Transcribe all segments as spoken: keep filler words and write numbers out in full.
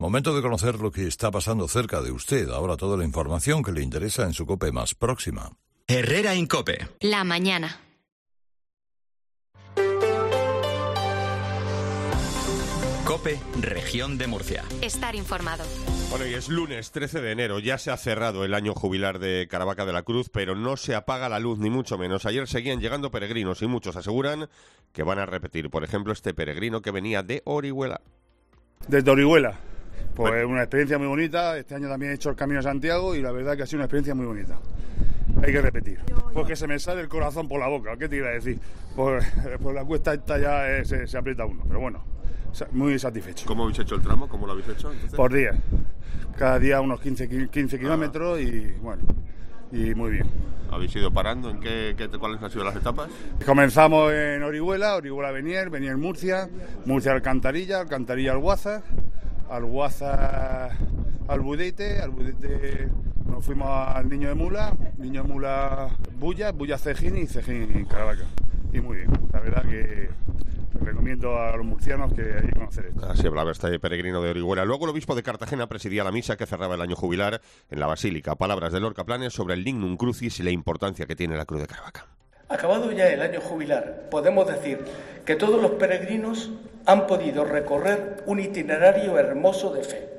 Momento de conocer lo que está pasando cerca de usted. Ahora toda la información que le interesa en su COPE más próxima. Herrera en COPE. La mañana. COPE, Región de Murcia. Estar informado. Bueno, y es lunes trece de enero, ya se ha cerrado el año jubilar de Caravaca de la Cruz, pero no se apaga la luz, ni mucho menos. Ayer seguían llegando peregrinos y muchos aseguran que van a repetir. Por ejemplo, este peregrino que venía de Orihuela. Desde Orihuela. Pues Bueno. Una experiencia muy bonita. Este año también he hecho el Camino de Santiago y la verdad que ha sido una experiencia muy bonita. Hay que repetir. Porque se me sale el corazón por la boca. ¿Qué te iba a decir? Pues, pues la cuesta esta ya eh, se, se aprieta uno. Pero bueno, muy satisfecho. ¿Cómo habéis hecho el tramo? ¿Cómo lo habéis hecho? Entonces? Por día. Cada día unos quince, quince kilómetros ah. y bueno, y muy bien. ¿Habéis ido parando? ¿En qué, qué, cuáles han sido las etapas? Comenzamos en Orihuela, Orihuela Benier, Benier Murcia, Murcia Alcantarilla, Alcantarilla Alguaza, Alguaza Albudete, Albudete nos fuimos al Niño de Mula, Niño de Mula Bulla, Bulla Cejín y Cejín Caravaca. Y muy bien, la verdad que recomiendo a los murcianos que hay que conocer esto. Así hablaba este peregrino de Orihuela. Luego el obispo de Cartagena presidía la misa que cerraba el año jubilar en la Basílica. Palabras de Lorca Planes sobre el Lignum Crucis y la importancia que tiene la Cruz de Caravaca. Acabado ya el año jubilar, podemos decir que todos los peregrinos han podido recorrer un itinerario hermoso de fe,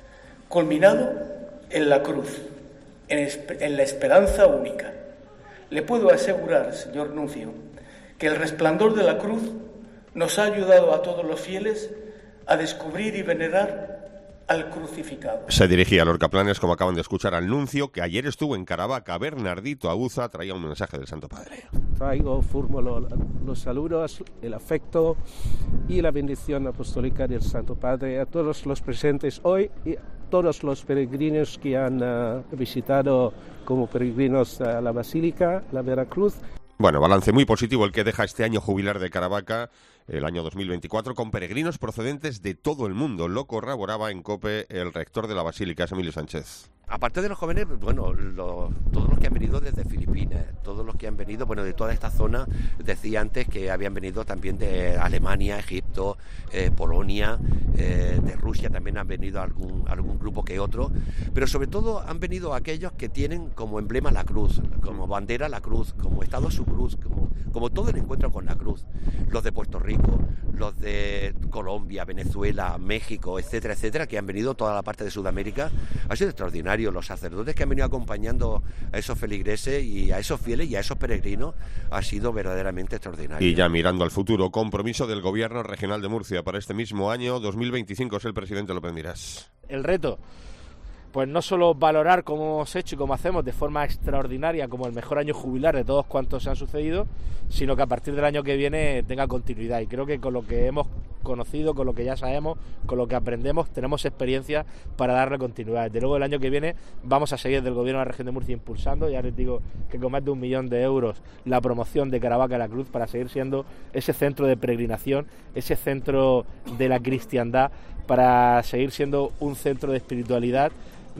culminado en la cruz, en, esp- en la esperanza única. Le puedo asegurar, señor nuncio, que el resplandor de la cruz nos ha ayudado a todos los fieles a descubrir y venerar al crucificado. Se dirigía a Lorca Planes, como acaban de escuchar, al nuncio, que ayer estuvo en Caravaca. Bernardito Auza traía un mensaje del Santo Padre. Traigo, formulo los saludos, el afecto y la bendición apostólica del Santo Padre a todos los presentes hoy y a todos los peregrinos que han uh, visitado como peregrinos a la Basílica, la Veracruz. Bueno, balance muy positivo el que deja este año jubilar de Caravaca, el año dos mil veinticuatro, con peregrinos procedentes de todo el mundo. Lo corroboraba en COPE el rector de la Basílica, Emilio Sánchez. Aparte de los jóvenes, bueno, lo, todos los que han venido desde Filipinas, todos los que han venido, bueno, de toda esta zona, decía antes que habían venido también de Alemania, Egipto, eh, Polonia, eh, de Rusia también han venido algún, algún grupo que otro, pero sobre todo han venido aquellos que tienen como emblema la cruz, como bandera la cruz, como estado su cruz, como, como todo el encuentro con la cruz. Los de Puerto Rico, los de Colombia, Venezuela, México, etcétera, etcétera, que han venido toda la parte de Sudamérica, ha sido extraordinario. Los sacerdotes que han venido acompañando a esos feligreses y a esos fieles y a esos peregrinos ha sido verdaderamente extraordinario. Y ya mirando al futuro, compromiso del Gobierno Regional de Murcia para este mismo año dos mil veinticinco, es el presidente López Miras. El reto, pues no solo valorar cómo hemos hecho y cómo hacemos de forma extraordinaria como el mejor año jubilar de todos cuantos se han sucedido, sino que a partir del año que viene tenga continuidad. Y creo que con lo que hemos conocido, con lo que ya sabemos, con lo que aprendemos, tenemos experiencia para darle continuidad. Desde luego el año que viene vamos a seguir del Gobierno de la Región de Murcia impulsando, ya les digo que con más de un millón de euros, la promoción de Caravaca de la Cruz para seguir siendo ese centro de peregrinación, ese centro de la cristiandad, para seguir siendo un centro de espiritualidad,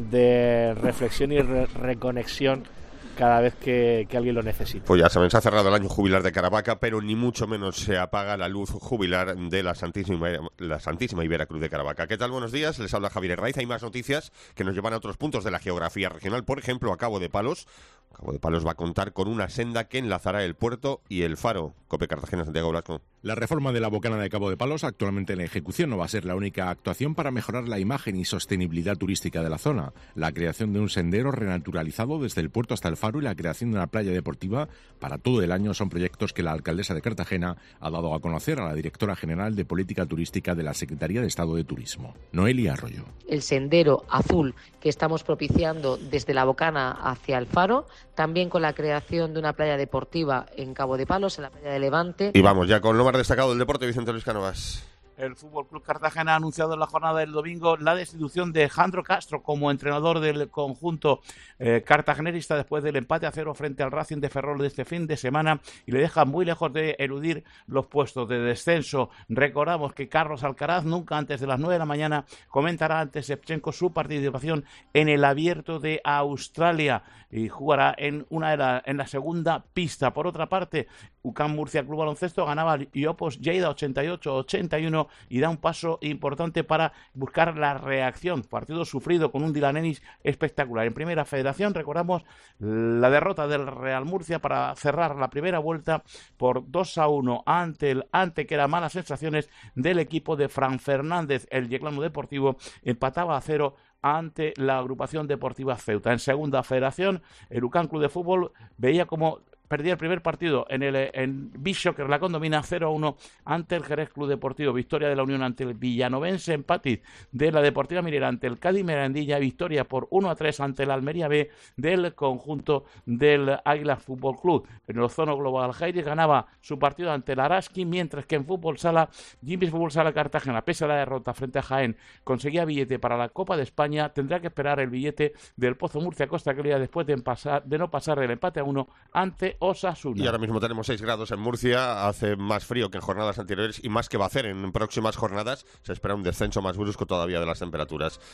de reflexión y re- reconexión cada vez que, que alguien lo necesita. Pues ya saben, se ha cerrado el año jubilar de Caravaca, pero ni mucho menos se apaga la luz jubilar de la Santísima, la Santísima y Vera Cruz de Caravaca. ¿Qué tal? Buenos días, les habla Javier Herraiz. Hay más noticias que nos llevan a otros puntos de la geografía regional, por ejemplo, a Cabo de Palos. Cabo de Palos va a contar con una senda que enlazará el puerto y el faro. COPE Cartagena, Santiago Blasco. La reforma de la Bocana de Cabo de Palos, actualmente en ejecución, no va a ser la única actuación para mejorar la imagen y sostenibilidad turística de la zona. La creación de un sendero renaturalizado desde el puerto hasta el faro y la creación de una playa deportiva para todo el año son proyectos que la alcaldesa de Cartagena ha dado a conocer a la directora general de Política Turística de la Secretaría de Estado de Turismo, Noelia Arroyo. El sendero azul que estamos propiciando desde la Bocana hacia el faro, también con la creación de una playa deportiva en Cabo de Palos, en la playa de Levante. Y vamos ya con lo más destacado del deporte, Vicente Luis Cánovas. El Fútbol Club Cartagena ha anunciado en la jornada del domingo la destitución de Jandro Castro como entrenador del conjunto eh, cartagenerista después del empate a cero frente al Racing de Ferrol de este fin de semana y le deja muy lejos de eludir los puestos de descenso. Recordamos que Carlos Alcaraz nunca antes de las nueve de la mañana comentará ante Shevchenko su participación en el Abierto de Australia y jugará en una de la, en la segunda pista. Por otra parte, U C A M Murcia Club Baloncesto ganaba al Iopos Lleida ochenta y ocho a ochenta y uno y da un paso importante para buscar la reacción. Partido sufrido con un Dylan Ennis espectacular. En Primera Federación recordamos la derrota del Real Murcia para cerrar la primera vuelta por dos a uno ante el ante que era malas sensaciones del equipo de Fran Fernández. El Yeclano Deportivo empataba a cero ante la agrupación deportiva Ceuta. En Segunda Federación, el U C A M Club de Fútbol veía como perdía el primer partido en el en Bishoker, la Condomina cero a uno ante el Jerez Club Deportivo. Victoria de la Unión ante el Villanovense, empate de la Deportiva Minera ante el Cádiz Mirandilla, victoria por uno a tres ante la Almería B del conjunto del Águila Fútbol Club. En el Ozono Global Jairis ganaba su partido ante el Araski, mientras que en Fútbol Sala, Jimbis Fútbol Sala Cartagena, pese a la derrota frente a Jaén, conseguía billete para la Copa de España. Tendrá que esperar el billete del Pozo Murcia Costa Cría después de, pasar, de no pasar el empate a uno ante Osasuna. Y ahora mismo tenemos seis grados en Murcia, hace más frío que en jornadas anteriores y más que va a hacer en próximas jornadas. Se espera un descenso más brusco todavía de las temperaturas.